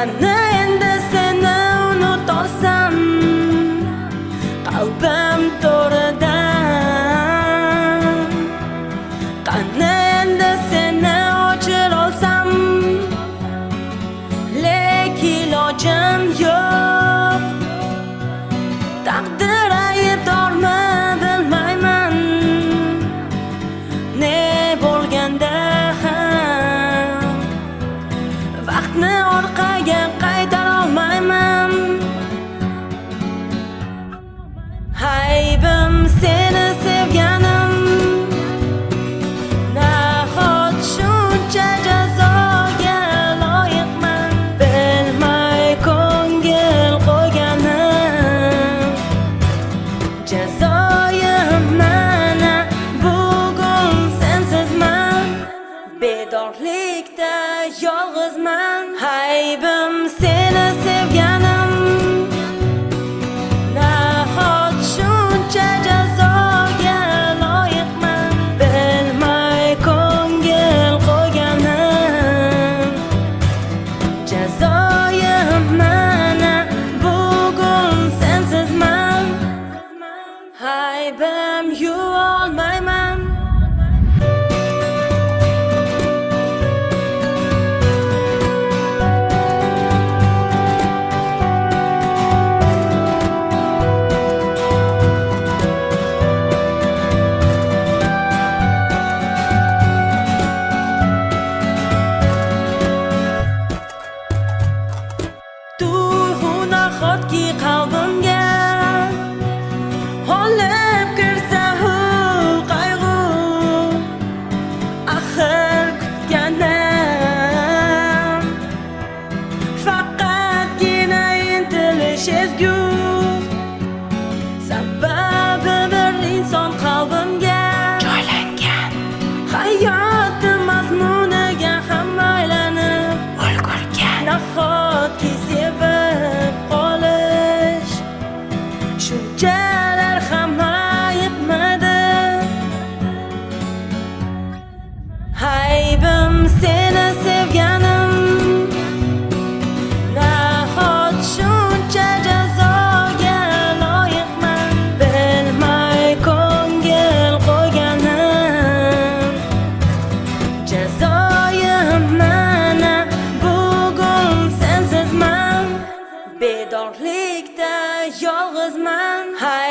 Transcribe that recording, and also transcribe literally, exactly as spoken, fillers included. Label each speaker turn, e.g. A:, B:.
A: Qani endi seni unutolsam, qalbim to'ridan. Qani endi seni o'chirolsam, lek ilojim yo'q. Taqdir aybdormi bilmayman, ne bo'lganda ham vaqtni orqaga qaytara olmayman. Aybim seni sevganim, nahot shuncha jazoga loyiqman. Bilmay ko'ngil qo'yganim, jazoyim mana bugun sensizman. Bedorlikda yolg'izman. Aybim seni sevganim, nahot shuncha jazoga loyiqman. Bilmay ko'ngil qo'yganim, jazoyim mana bugun sensizman. Aybim yuvolmayman. Tuyg'u nahotki qalbimga olib kirsa u qayg'u. Axir kutganim faqatgina intilish ezgu. Sababi bir inson qalbimga joylangan, hayotim mazmuniga ham aylanib ulgurgan. Nahotki sevib qolish shunchalar ham ayibmidi. Aybim seni sevganim, nahot shuncha jazoga loyiqman. Bilmay ko'ngil qo'yganim, jazoyim mana bugun sensizman. Bedorlikda yolg'izman.